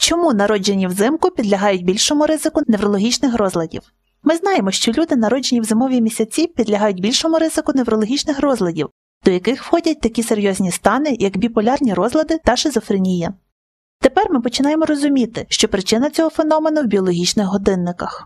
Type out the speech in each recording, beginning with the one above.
Чому народжені взимку підлягають більшому ризику неврологічних розладів? Ми знаємо, що люди, народжені в зимові місяці, підлягають більшому ризику неврологічних розладів, до яких входять такі серйозні стани, як біполярні розлади та шизофренія. Тепер ми починаємо розуміти, що причина цього феномену в біологічних годинниках.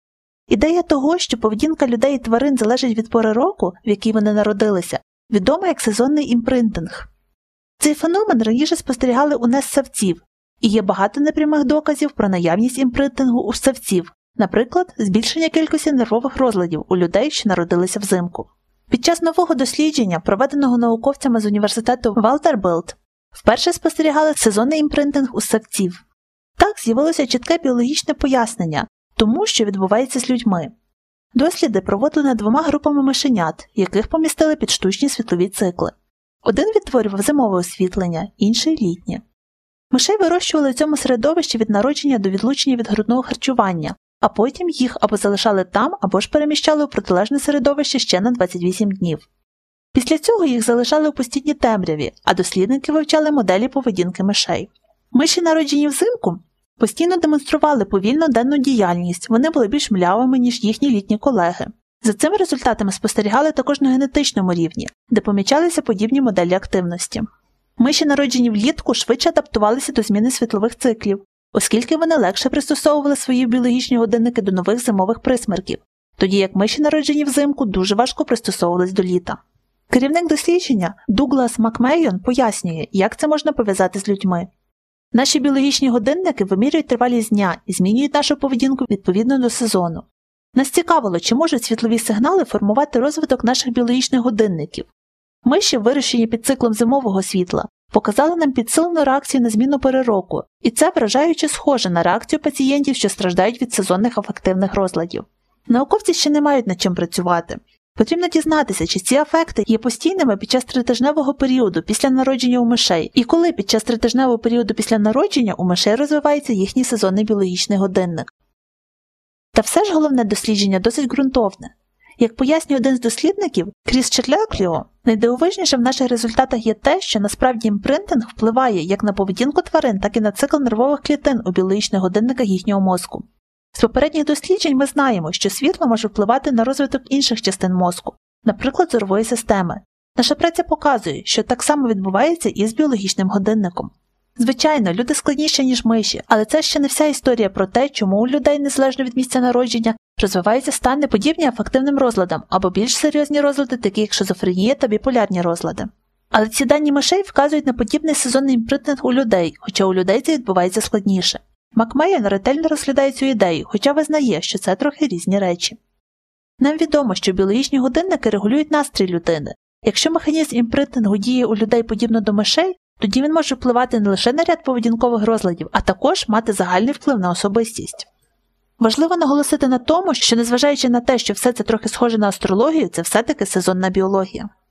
Ідея того, що поведінка людей і тварин залежить від пори року, в якій вони народилися, відома як сезонний імпринтинг. Цей феномен раніше спостерігали у нес-савців, і є багато непрямих доказів про наявність імпринтингу у савців, наприклад, збільшення кількості нервових розладів у людей, що народилися взимку. Під час нового дослідження, проведеного науковцями з університету Вандербільт, вперше спостерігали сезонний імпринтинг у савців. Так з'явилося чітке біологічне пояснення тому, що відбувається з людьми. Досліди проводили над 2 групами мишенят, яких помістили під штучні світлові цикли. Один відтворював зимове освітлення, інший – літнє. Мишей вирощували в цьому середовищі від народження до відлучення від грудного харчування, а потім їх або залишали там, або ж переміщали у протилежне середовище ще на 28 днів. Після цього їх залишали у постійній темряві, а дослідники вивчали моделі поведінки мишей. Миші, народжені взимку, постійно демонстрували повільну денну діяльність, вони були більш млявими, ніж їхні літні колеги. За цими результатами спостерігали також на генетичному рівні, де помічалися подібні моделі активності. Миші, народжені влітку, швидше адаптувалися до зміни світлових циклів, оскільки вони легше пристосовували свої біологічні годинники до нових зимових присмерків, тоді як миші, народжені взимку, дуже важко пристосовувались до літа. Керівник дослідження Дуглас Макмейон пояснює, як це можна пов'язати з людьми. Наші біологічні годинники вимірюють тривалість дня і змінюють нашу поведінку відповідно до сезону. Нас цікавило, чи можуть світлові сигнали формувати розвиток наших біологічних годинників. Миші, вирощені під циклом зимового світла, показали нам підсилену реакцію на зміну пори року, і це вражаюче схоже на реакцію пацієнтів, що страждають від сезонних афективних розладів. Науковці ще не мають над чим працювати. Потрібно дізнатися, чи ці афекти є постійними під час тритижневого періоду після народження у мишей, і коли під час тритижневого періоду після народження у мишей розвивається їхній сезонний біологічний годинник. Та все ж головне дослідження досить ґрунтовне. Як пояснює один з дослідників, Кріс Черлякліо, найдивовижніше в наших результатах є те, що насправді імпринтинг впливає як на поведінку тварин, так і на цикл нервових клітин у біологічних годинниках їхнього мозку. З попередніх досліджень ми знаємо, що світло може впливати на розвиток інших частин мозку, наприклад, зорової системи. Наша праця показує, що так само відбувається і з біологічним годинником. Звичайно, люди складніші, ніж миші, але це ще не вся історія про те, чому у людей, незалежно від місця народження, розвиваються стани, подібні афективним розладам, або більш серйозні розлади, такі як шизофренія та біполярні розлади. Але ці дані мишей вказують на подібний сезонний імпринтинг у людей, хоча у людей це відбувається складніше. Макмейон ретельно розглядає цю ідею, хоча визнає, що це трохи різні речі. Нам відомо, що біологічні годинники регулюють настрій людини. Якщо механізм імпринтингу діє у людей подібно до мишей, тоді він може впливати не лише на ряд поведінкових розладів, а також мати загальний вплив на особистість. Важливо наголосити на тому, що незважаючи на те, що все це трохи схоже на астрологію, це все-таки сезонна біологія.